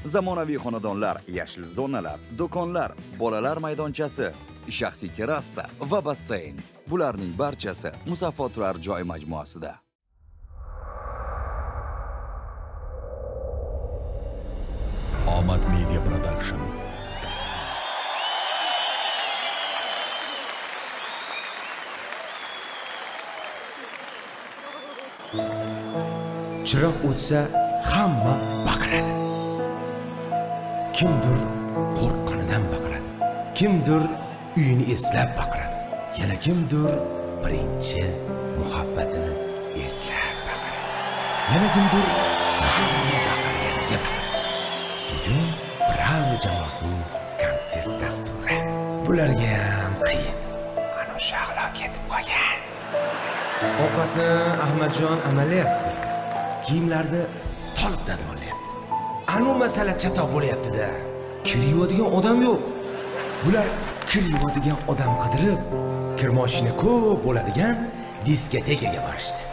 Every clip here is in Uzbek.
Zamonaviy xonadonlar, yashil zonalar, do'konlar, bolalar maydonchasi, shaxsiy terrasa va basseyn. Bularning barchasi Musaffo turar joy majmuasida. Omad Media Production. Chiroq o'tsa hamma baqiradi. Kimdir qo'rqqanidan baqiradi. Kimdir uyini eslab baqiradi. Yana kimdir birinchi muhabbatini eslab baqiradi. Yana kimdir hamma baqirganiga baqiradi. Bugun Bravo jamoasining konsert dasturi. Bularga ham qiyin. Ana shahlo ketib qolgan. Ovqatni Ahmadjon amalayapti. Kiyimlarni tolib dazmollayapti. Anu masala chatoq bo'layapti-da. Kir yuvadigan odam yo'q. Bular kir yuvadigan odam qidirib, kir mashina ko'p bo'ladigan diskotekaga borishdi.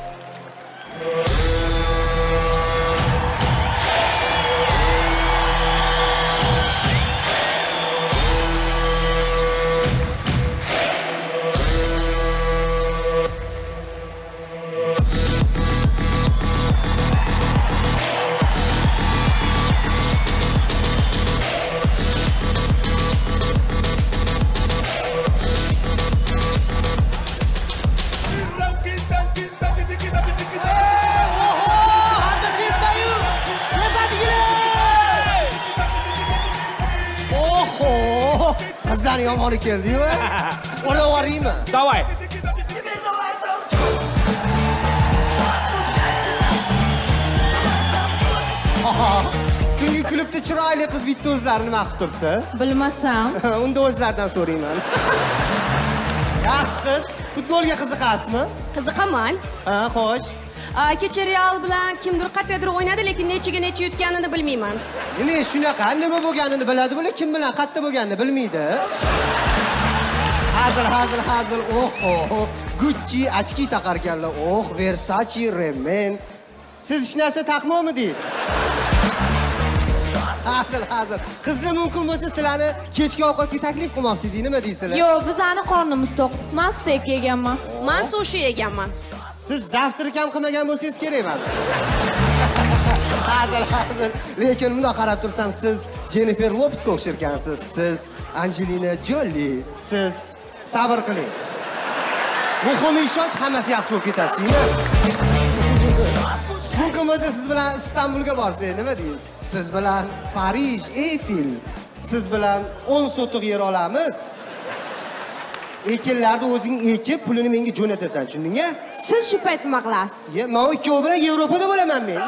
Qizlarning yomoni keldi-yu. Ora boraymi? Davay. Tungi klubda chiroyli qiz bitta o'zlari nima qilib turibdi? Bilmasam. Unda o'zlaridan so'rayman. Yaxshi qiz, futbolga qiziqasizmi? Qiziqaman. Ha, xo'sh. Kecha Real bilan kimdir qayerdadir o'ynadi, lekin nechiga necha yutganini bilmayman. Nima shunaqa, nima bo'lganini biladi, bular kim bilan qayerda bo'lganini bilmaydi. Hazil. Oho, Gucci ochki taqarganlar. Oh, Versace, Remen. Siz hech narsa taqmoqmidingiz? Hazil. Qizlar mumkin bo'lsa sizlarni kechki ovqatga taklif qilmoqchi edi, nima deysizlar? Yo'q, bizani qornimiz to'q. Men stek yeganman. Men sushi yeganman. Siz zavtrik ham qilmagan bo'lsangiz kerak emas. Hazil. Lekin bunday qarab tursam, siz Jennifer Lopesga o'xshirkansiz. Siz Angelina Jolie. Siz sabr qiling. Muhim ishonch hammasi yaxshi bo'lib ketadi. Mumkin bo'lsa siz bilan Istanbulga borsak, nima deysiz? Siz bilan Parij, Eyfel. Siz bilan 10 sotiq yer olamiz. Ekinlarni o'zing ekib, pulini menga jo'natasan, tushundingmi? Siz shu payt nima qilasiz? Men ikkovi bilan Yevropada bo'laman men.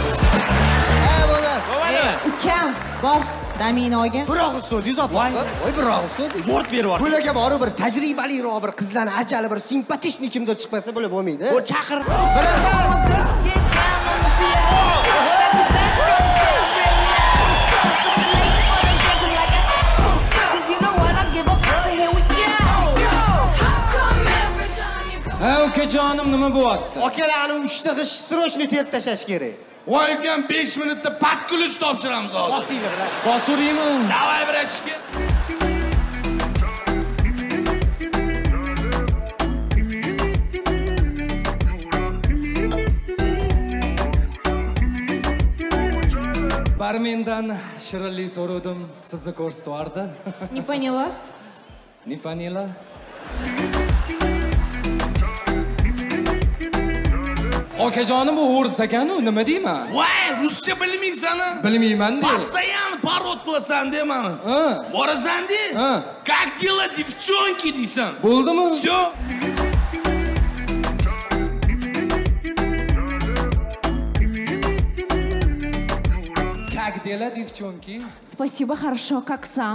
Bo'ladi. Ukam, bor. Daminoga. Biroq so'zingiz opa. Voy, biroq so'zingiz. Sport beryapti. Bularga borib bir tajribaliroq bir qizlarni ajali bir simpatishni kimdir chiqmasa bo'lib bo'lmaydi. O chaqir. Ha, ukajonim nima bo'lyapti? Akalarni 3 ta g'ish srochni terib tashlash kerak. Voy ukam 5 minutda pakkulush topshiramiz hozir. Bosinglar bilan. Bosuraymi? Davay bratishka. Barmendan shirinlik so'radim, sizni ko'rsatvardi. Не поняла. Не поняла. Okajonim bu o'ris ekan-ku, nima deyman? Voy, ruscha bilmaysan-a? Bilmayman-da. Постоянно parod qilasan-da meni. Borasan-da? Как дела, девчонки deysan. Bo'ldimi? Всё. Как дела, девчонки? Спасибо, хорошо, как сам?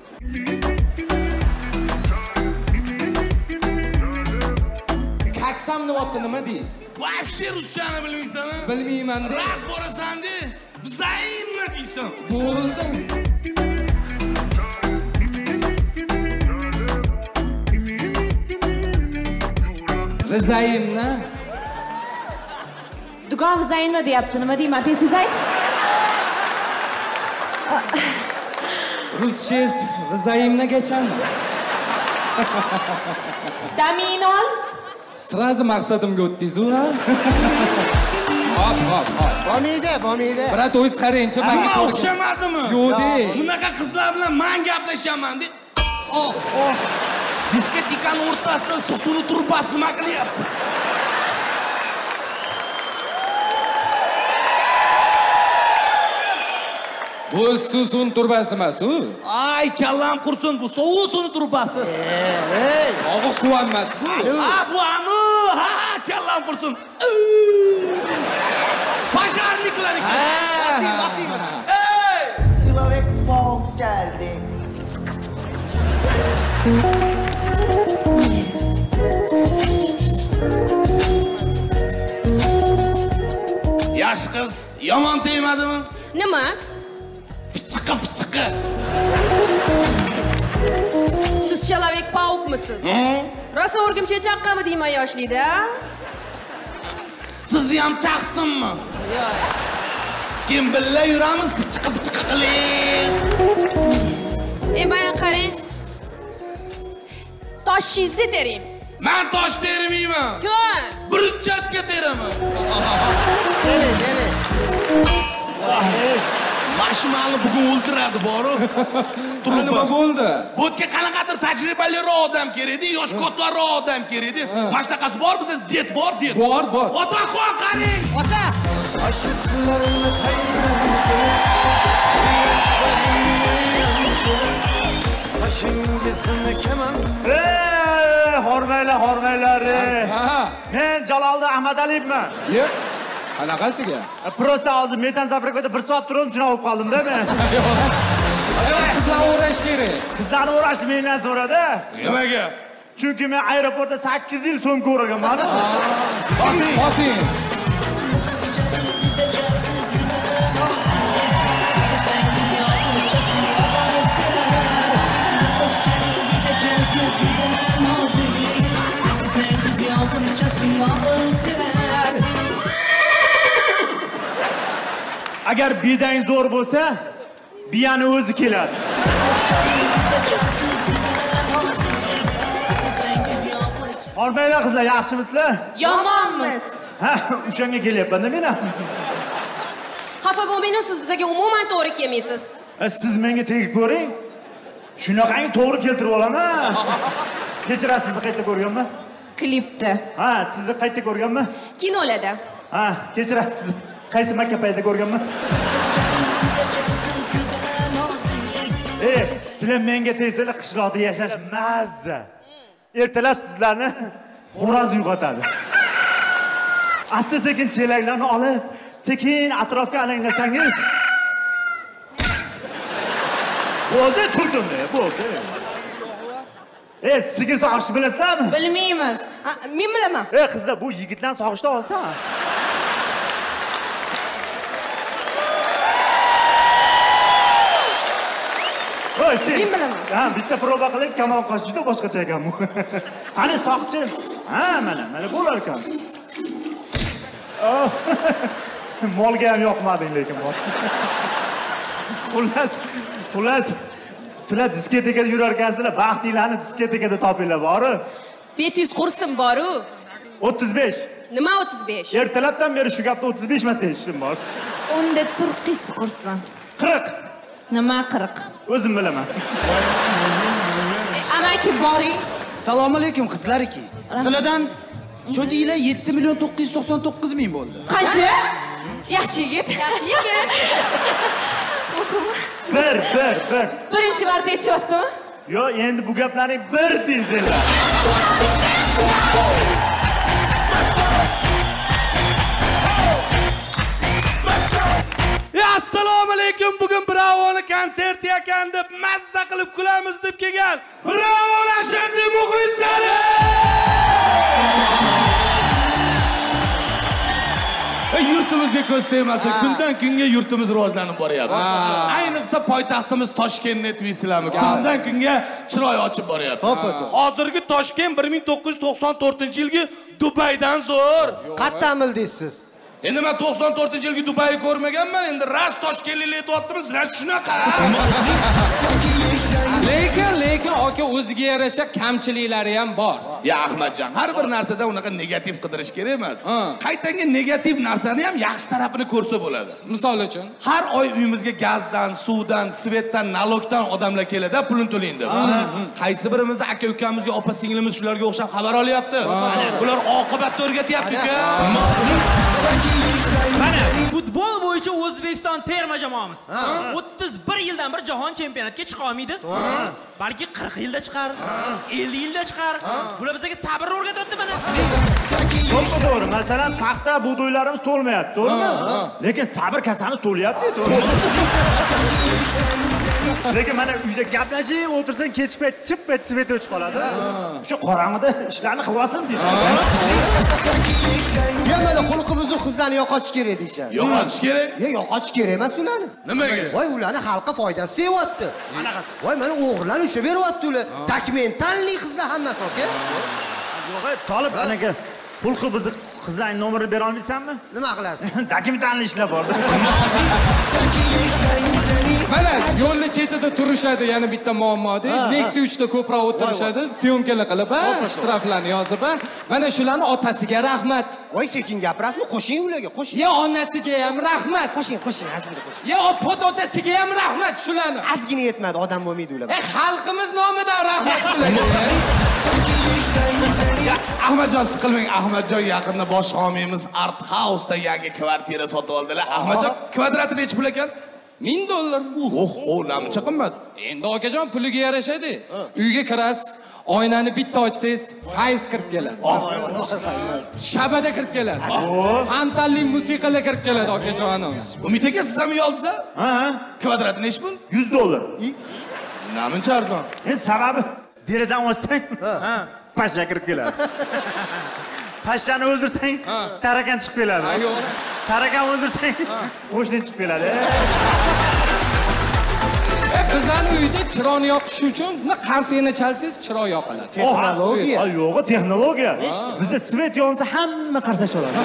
Как сам nima nima dey? Вообще ruschani bilmaysan-a? Bilmayman-da. Raz borasan-da, взаимно deysan. Bo'ldi. Взаимно. Dugon взаимно deyapti, nima deyman? Tez ayt. Ruschangiz взаимногачанно. Damin ol. Sразу maqsadimga o'tdingiz-ku. Hop. Bo'lmaydi. Brat, o'zingiz qarang-chi, Nima o'xshamadimi? Yo'q. Bunaqa qizlar bilan men gaplashaman deb. Oh. Diskotekani o'rtasida suvni turbasi nima qilyapti? Bu suvni turbasi emas, u. Ay, kallam qursin, bu sovuq suvni turbasi. Sovuq suv emas bu. Bu anu, kallam qursin. Pajarniklarniki. Basing. Человек паук geldi. Yosh qiz yomon tegmadimi? Nima? Fichiqi. Siz Человек Paukmisiz? Rosa o'rgimchak chaqqami deyman yoshlikda? Sizni ham chaqsinmi? Yo'q. Kim billa yuramiz fichiqi qilib. Mana qarang. Toshingizni tering. Men tosh termayman. Ko'n. Burchakka teraman. Dele. Mashmani bugun o'ldiradi boru. Nima bo'ldi? Bu yerga qanaqadir tajribaliroq odam kerak-edi, yosh kattaroq odam kerak-edi. Mana shunaqasi bor bizda, det bor. Bor. Otaxon qarang. Ota. Hormaylar. Men Jaloliddin Ahmadaliyevman. Yo'q. Qanaqasiga? Prosta hozir metan zapravkada 1 soat turib, shuna olib qoldim-da men. Qizlar o'rash kerak. Qizlarni o'rashni mendan so'radi. Nimaga? Chunki men aeroportda 8 yil so'mka o'raganman. Bosing. Agar bidang zo'r bo'lsa, biyani o'zi keladi. Hormaylar qizlar, yaxshimisizlar? Yomonmiz. Ha, o'shanga kelyapman-da men ham. Xafa bo'lmaysiz, siz bizga umuman to'g'ri kelmaysiz. Siz menga tegib ko'ring. Shunaqangi to'g'ri keltirib olaman. Kechirasiz, sizni qayta ko'rganman. Klipda. Ha, sizni qayta ko'rganman. Kinolarda. Ha, kechirasiz. Qaysi maktabda ko'rganman? Sizlar menga tegsanglar qishloqda yashash mazza. Ertalab sizlarni xo'roz uyg'otadi. Asta-sekin chelaklarni olib, sekin atrofga alanglasangiz. Bo'ldi, turdim-da, bo'ldi. Sigir sog'ishni bilasizlarmi? Bilmaymiz. Men bilaman. Qizlar, bu yigitlarni sog'ishda olsa. Men bilaman. Ha, bitta proba qilib, kamon qo'sh juda boshqacha ekan bu. Qani soqchi? Ha, mana bo'lar ekan. Molga ham yoqmading lekin bor. Xullas, sizlar diskotekada yurar ekansizlar, baxtinglarni diskotekada topinglar, bori. Betingiz qursin boru. 35. Nima 35? Ertalabdan beri shu gapni 35 marta eshitdim bor. Unda turqis qursin. 40. Nima 40? O'zim bilaman. Amaki boring. Assalomu alaykum qizlar-ki. Sizlardan shu deylar 7.999.000 bo'ldi. Qancha? Yaxshi yigit. Bir. Birinchi marta aytishyaptimi? Yo, endi bu gaplarning bir tezinglar. Assalomu alaykum. Bugun Bravoni konserti ekan deb mazza qilib kulamiz deb kelgan Bravo ashaddiy muxlislari. Yurtimizga ko'z tegmasa, kundan kunga yurtimiz rivojlanib boryapti. Ayniqsa poytaxtimiz Toshkentni aytmaysizlarmi? Kundan kunga chiroy ochib boryapti. Hozirgi Toshkent 1994-yilgi Dubaydan zo'r. Qayerdan bildingiz siz? Endi men 94-yilgi Dubayni ko'rmaganman, endi ras Toshkentliklar aytayaptimi, sizlar shunaqa. Lekin aka o'ziga yarasha kamchiliklari ham bor. Ya Ahmadjon, har bir narsada unaqa negativ qidirish kerak emas. Qaytanga negativ narsani ham yaxshi tarafini ko'rsa bo'ladi. Misol uchun, har oy uyimizga gazdan, suvdan, svetdan, nalogdan odamlar keladi, pulini to'laydi deb. Qaysi birimiz aka-ukamizga, opa-singlimiz shularga o'xshab xabar olyapti? Bular oqibatni o'rgatyapti-ku. Mana futbol bo'yicha O'zbekiston terma jamoamiz 31 yildan bir jahon chempionatiga chiqa olmaydi. Balki 40 yilda chiqar, 50 yilda chiqar. Bular bizga sabrni o'rgatyapti mana. To'g'ri, masalan, paxta buğdoylarimiz to'lmayapti, to'g'rimi? Lekin sabr kasamiz to'lyapti, to'g'rimi? Lekin mana uyda gaplashib o'tirsang, kechki payt chip payt svet o'chib qoladi. O'sha qorong'ida ishlarni qilvasin deydi. Ya mana xulqimizni qizlarni yo'qotish kerak deyshadi. Yo'qotish kerak? Yo'qotish kerak emas ularni. Nimaga? Voy, ularni xalqqa foydasi tegyapti. Qanaqasi? Voy, mana o'g'irlarni ushlab beryapti ular. Dokumentalli qizlar hammasi, aka. Yo'q, Tolib anaga xulqi bizni qizlarning nomerini bera olmaysanmi? Nima qilasiz? Dokumentalli ishlar bor. mana yo'lni chetida turishadi, yana bitta muammoda. Nexia 3 da ko'proq o'tirishadi, syomkalar qilib, shtraflarni yozib, mana shularning otasiga rahmat. Voy, sekin gapirasizmi? Qo'shing ularga, qo'shing. Ya onasiga ham rahmat. Qo'shing, ozgina qo'shing. Ya opodotasiga ham rahmat shularni. Ozgina yetmadi, odam bo'lmaydi ular. Xalqimiz nomidan rahmat shularga. Ahmadjon, siqilmang. Ahmadjon yaqinda bosh homiymiz Art House'da yangi kvartira sotib oldilar. Ahmadjon, kvadrati necha pul ekan? $1000. Oho, namcha qimmat. Endi akajon puliga yarashadi. Uyga kirasiz, oynani bitta ochsangiz, fayz kirib keladi. Shabada kirib keladi. Fantalli musiqalar kirib keladi akajonim. Umid aka, siz ham uy oldingiz? Ha. Kvadrati necha pul? $100. Namuncha arzon? Endi sababi derazani ochsang, pashsha kirib keladi. Pashshani o'ldirsang, tarakan chiqib keladi. Tarakan o'ldirsang, qo'shni chiqib keladi. Bizani uyda chiroqni yoqish uchun qarsini chalsangiz chiroq yoqiladi. Texnologiya. Yo'q, texnologiya. Bizda svet yonsa hamma qarsash oladi.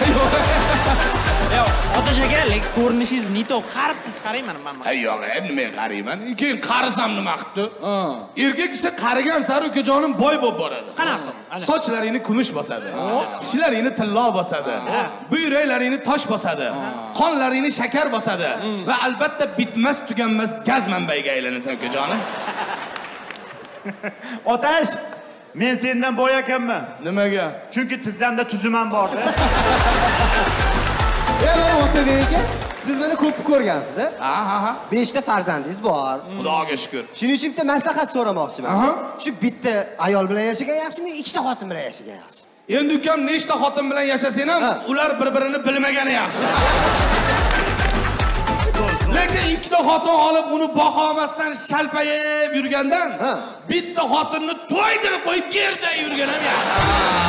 Otash aka, lekin ko'rinishingiz nito qaribsiz, qarayman mana. Yo'q, nimaga qarayman? Keyin qarisam nima qilibdi? Erkak kishi qarigan sari ukajonim boy bo'lib boradi. Qanaqa? Sochlaringni kumush bosadi. Tishlaringni tillo bosadi. Buyraklaringni tosh bosadi. Qonlaringni shakar bosadi va albatta bitmas tuganmas gaz manbaiga aylanasan ukajonim. Otash, men sendan boy ekanman. Nimaga? Chunki tizzamda tuzumam bor-da. Mana o'rtadagi siz meni ko'p ko'rgansiz, ha? 5 ta farzandingiz bor. Xudoga shukr. Shuning uchun bitta maslahat so'ramoqchiman. Shu bitta ayol bilan yashagan yaxshimi, 2 ta xotin bilan yashagan yaxshi? Endi ukam nechta xotin bilan yashasang ham, ular bir-birini bilmagani yaxshi. Lekin 2 ta xotin olib uni boqa olmasdan shalpayib yurgandan, bitta xotinni to'ydirib qo'yib yerda yurgan ham yaxshi.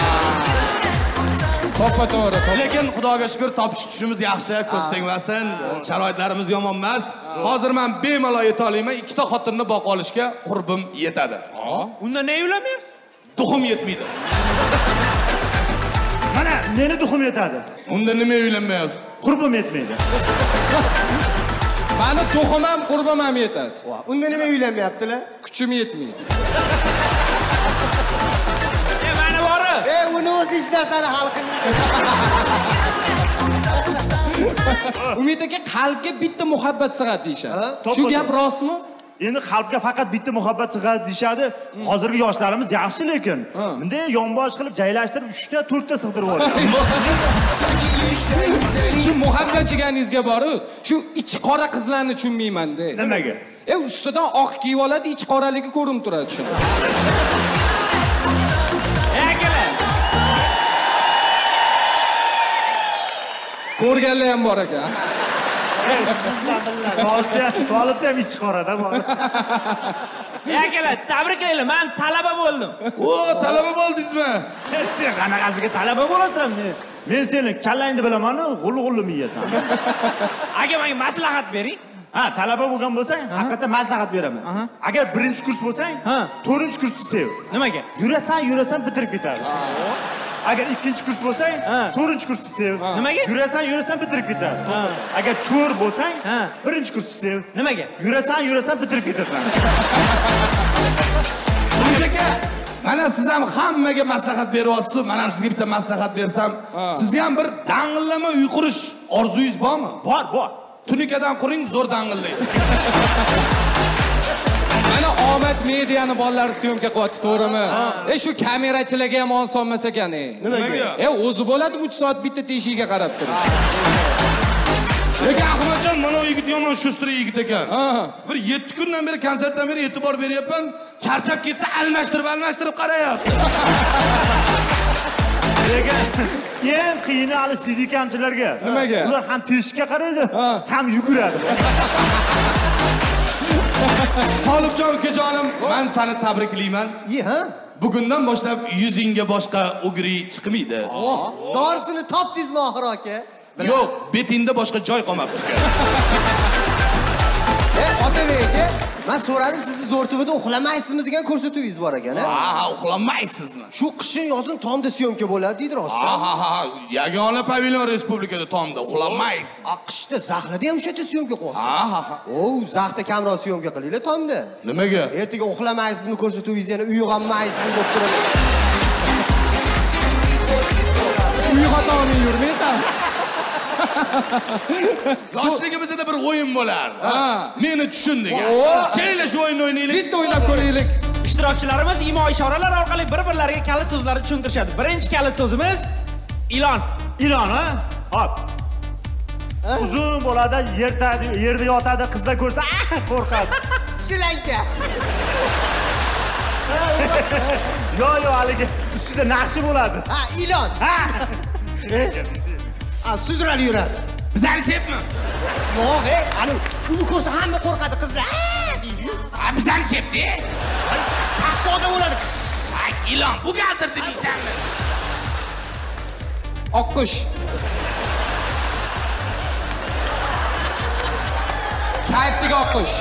To'g'ri. Lekin xudoga shukr topish tushimiz yaxshi, ko'z tegmasin, sharoitlarimiz yomon emas. Hozir men bemalol yeta olaman, 2 ta xotinni boqa olishga qurbim yetadi. Unda ne uylanmayapsiz? Duxum yetmaydi. Mana meni duxum yetadi. Unda nima uylanmayapsiz? Qurbim yetmaydi. Mani to'xim ham qurbim ham yetadi. Unda nima uylanmayaptilar? Kuchim yetmaydi. Mana bori. Uni o'zi hech narsani hal qilmaydi. Umid aka, qalbga bitta muhabbat sig'adi deyshadi. Shu gap rostmi? Endi qalbga faqat bitta muhabbat sig'adi deyshadi. Hozirgi yoshlarimiz yaxshi, lekin bunday yonbosh qilib jaylashtirib 3 ta, 4 ta sig'dirib oladi. Shu muhabbat deganingizga boru, shu ichi qora qizlarni tushunmayman-da. Nimaga? Ustidan oq kiyib oladi, ichi qoraligi ko'rinib turadi shuni. Ko'rganlar ham bor ekan. Tolibda ham ichi qorada bor. Akalar, tabriklaylar, men talaba bo'ldim. Talaba bo'ldingizmi? Sen qanaqasiga talaba bo'lasan? Men seni kallangni bilaman-ku, g'ulg'ulni yeyasan. Aka, menga maslahat bering. Talaba bo'lgan bo'lsang, haqiqatan maslahat beraman. Agar 1-kurs bo'lsang, 4-kursni sev. Nimaga? Yurasan, bitirib ketadi. Agar ikkinchi kurs bo'lsang, to'rtinchi kursni sev. Nimaga? Yurasan bitirib ketadi. Agar to'r bo'lsang, birinchi kursni sev. Nimaga? Yurasan bitirib ketasan. Aka, mana siz ham hammaga maslahat beryapsiz. Men ham sizga bitta maslahat bersam, sizga ham bir dang'illama uy qurish orzungiz bormi? Bor. Tunikadan quring, zo'r dang'illaydi. Mana Omad Mediani bolalar syomka qilyapti, to'g'rimi? Shu kamerachilarga ham oson emas ekan. Nimaga? O'zi bo'ladi 3 soat bitta teshigiga qarab turish. Lekin Ahmadjon, mana yigit yomon shustri yigit ekan. Bir 7 kundan beri konsertdan beri e'tibor beryapman. Charchab ketsa almashtirib qarayapti. Lekin eng qiyini hali CD kamchilarga. Nimaga? Ular ham teshikka qaraydi, ham yuguradi. Tolibjon ukajonim, men seni tabriklayman. Bugundan boshlab yuzingga boshqa o'giri chiqmaydi. Dorisini topdingizmi oxir aka? Yo'q, betingda boshqa joy qolmabdi uka. Otabek aka, men so'radim, sizni Zo'rtuvda uxlamaysizmi degan ko'rsatuvingiz bor ekan, uxlamaysizmi? Shu qishin yozin tomda syomka bo'ladi deydi rostmi? Yagona pavilyon respublikada tomda uxlamaysiz. Qishda Zaxlada ham o'sha syomka qilyapsiz. Zaxda kamroq syomka qilinglar tomda. Nimaga? Ertaga uxlamaysizmi ko'rsatuvingiz yana uyg'onmaysizmi deb turadi. Uyg'otolmay yurmaydi. Yoshligimizda bir o'yin bo'lar. Meni tushun degan. Kelinglar shu o'yinni o'ynaylik. Bitta o'ynab ko'raylik. Ishtirokchilarimiz imo-ishoralar orqali bir-birlariga kalit so'zlarni tushuntirishadi. Birinchi kalit so'zimiz ilon. Ilon, Hop. Uzun bo'ladi, yerda yotadi, qizlar ko'rsa, qo'rqadi. Shilanka. Yo'q, haligi ustida naqshi bo'ladi. Ilon. Sudralib yuradi. Bizani shepmi? Yo'q, ani uni ko'rsa hamma qo'rqadi, qizlar deydi. Bizani shepdi? Shahzoda bo'ladi. Ilon, bu galdirdi deysanmi? Oqqush. Kayfdagi oqqush.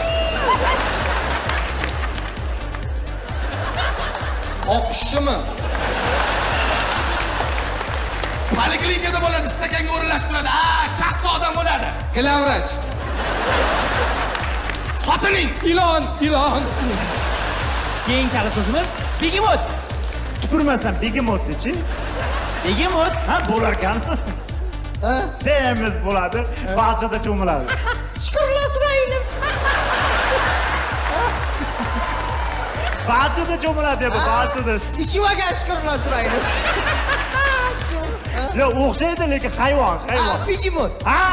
Oqqushmi? Poliklinikada bo'ladi, stakanga o'rinlashib turadi. Chaqsa odam bo'ladi. Gilavrach. Xotining. Ilon. Keyingi kalit so'zimiz begemot. Tupurmasdan begemotni-chi? Begemot? Bo'lar ekan. Semiz bo'ladi, barchada cho'miladi. Shukrlasrayim. Barchada cho'miladi, barchada. Ichmagan shukrlasrayim. Yo'q, o'xshaydi, lekin hayvon. Begemot.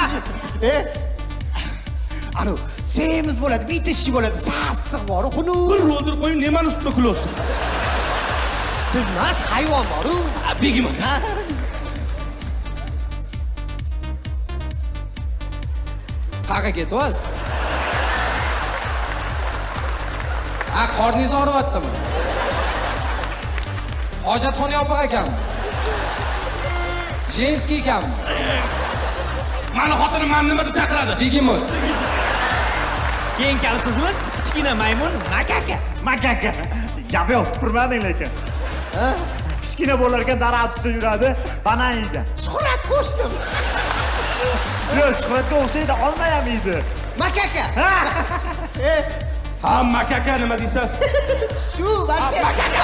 Anu, semiz bo'ladi, bitta tishi bo'ladi, sassiq bor, xunuk. Bir o'ldirib qo'ying, nimani ustida kulyapsiz? Siz emas, hayvon bor-ku. Begemot. Qayerga ketyapsiz? Qorningiz og'riyaptimi? Hojatxona yopiq ekanmi? Jenskiy ekanmi? Mani xotinim meni nima deb chaqiradi? Begemot. Keyingi kalit so'zimiz kichkina maymun makaka. Gap yo'q, tupurmading lekin. Kichkina bo'lar ekan, daraxt ustida yuradi, banan yeydi. Shuhrat qo'shdim. Yo'q, Shuhratga o'xshaydi, olma ham yeydi. Makaka. Makaka nima deysan? Shu, makaka.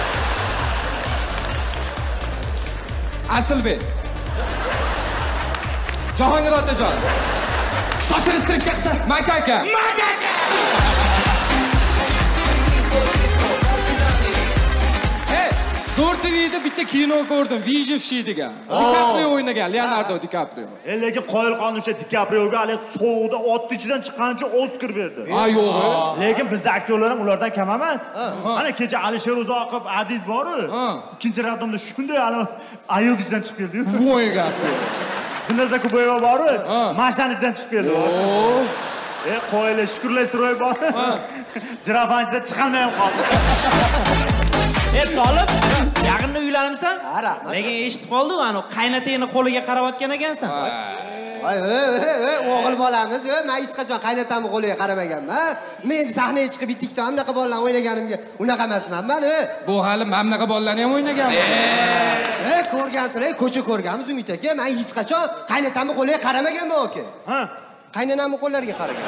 Asilbek. Jahongir otajon. Sochini istirishga qilsa. Makaka. Zo'r TVda bitta kino ko'rdim, Vijevshi degan. DiCaprio o'ynagan, Leonardo DiCaprio. Lekin qoyil qolgan o'sha DiCaprioga hali sovuqda ot ichidan chiqqancha Oskar berdi. Yo'q. Lekin bizning aktyorlar ham ulardan kam emas. Mana kecha Alisher Uzoqov Adiz bor-ku. Ikkinchi raqamda shu kunda hali ayol ichidan chiqib keldi-yu. Voy gapni. Dilnaza Kubayeva bor-ku, mashinasidan chiqib keldi. Qo'ylar, shukrlaysiz bor. Jirafanchida chiqolmay ham qoldi. Tolib, yaqinda uylanibsan? Lekin eshitib qoldim, qaynotangni qo'liga qarayotgan ekansan. o'g'il bolamiz, men hech qachon qaynatamni qo'liga qaramaganman. Men sahnaga chiqib bitikda hamnaqa bolalarni o'ynaganimga unaqa emasman men. Bu hali mamnaqa bolalarni ham o'ynaganman. Ko'rgansizlar, ko'cha ko'rganmiz Umid aka. Men hech qachon qaynatamni qo'liga qaramaganman aka. Ha, qaynanamni qo'llariga qaragan.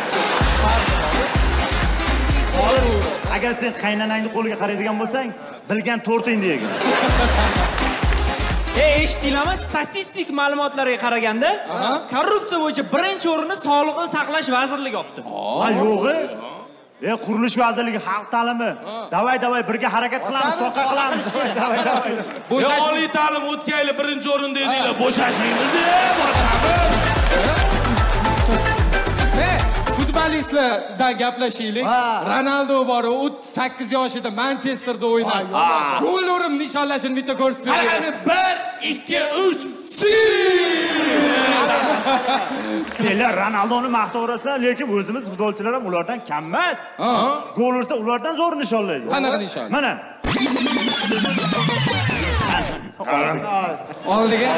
Agar sen qaynanangni qo'liga qaraydigan bo'lsang, bilgan to'rtingni yegin. Eshitdinglarmi? Statistik ma'lumotlarga qaraganda, korrupsiya bo'yicha birinchi o'rinni Sog'liqni saqlash vazirligi olibdi. Ha, yo'g'i? Qurilish vazirligi, xalq ta'limi. Davay birga harakat qilamiz, so'qqa qilamiz. Davay. Oliy ta'lim o'tkayli birinchi o'rin dedinglar, bo'shashmaymiz. Futbolistlardan gaplashaylik. Ronaldo bor, 38 yoshida Manchesterda o'ynadi. Gol urib nishonlashini bitta ko'rsatdi. 1 2 3 Senlar Ronaldoni maqtaverasizlar, lekin o'zimiz futbolchilar ham ulardan kam emas. Gol ursa ulardan zo'r nishonlaydi. Qanaqa nishon? Mana. Oldiga.